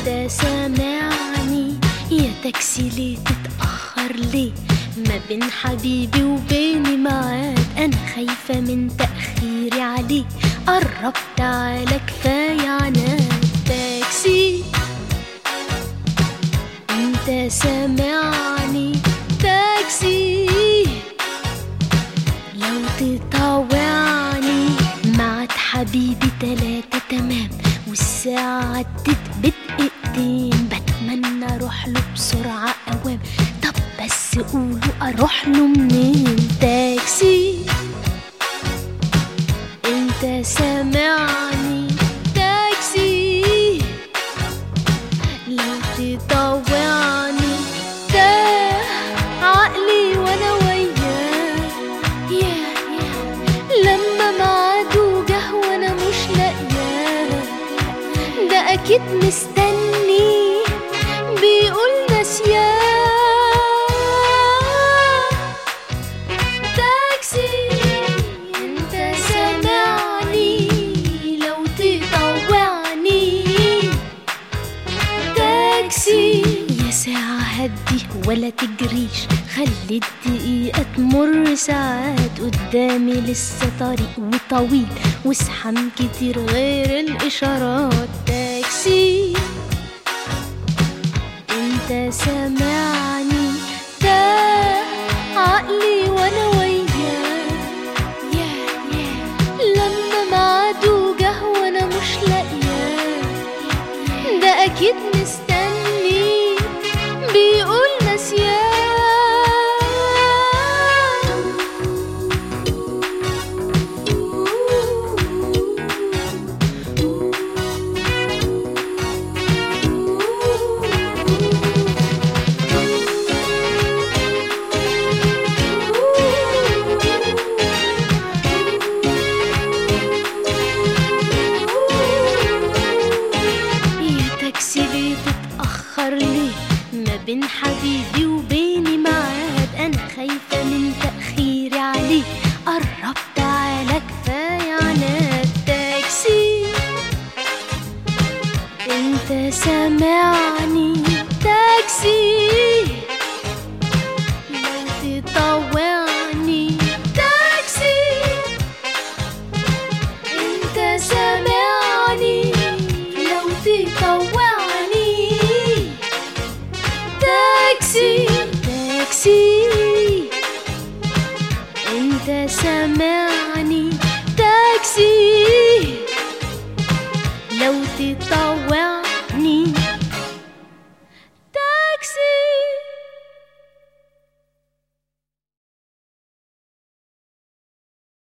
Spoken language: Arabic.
انت سامعني يا تاكسي؟ ليه تتأخر ليه؟ ما بين حبيبي وبيني ميعاد، انا خايفة من تأخيري عليه. قرب تعالى كفاية عناد. تاكسي انت سامعني؟ تاكسي لو تطاوعني. ميعاد حبيبي 3 تمام، والساعة عدت بدقيقتين. بتمنى اروح له بسرعة اوام، طب بس قولوا اروح له منين؟ تاكسي انت سامعني؟ تاكسي لو تطوعني. تاه عقلي وانا وياه، لما ميعاده جه وانا مش لاقياه. ده اكيد مستني بيقول نسياه. تاكسي انت سامعني؟ لو تطوعني. تاكسي يا ساعة هدي ولا تجريش، خلي الدقيقة تمر ساعات. قدامي لسه طريق وطويل وزحام كتير غير الإشارات. تاكسي انت سامعني؟ تاه عقلي وانا وياه، لما ميعاده جه وانا مش لاقياه. ده اكيد مستني بيقول نسياه. ليه تتأخر ليه؟ ما بين حبيبي وبيني ميعاد، أنا خايفة من تأخيري عليه. قرب تعالى كفاية عناد. تاكسي انت سامعني؟ تاكسي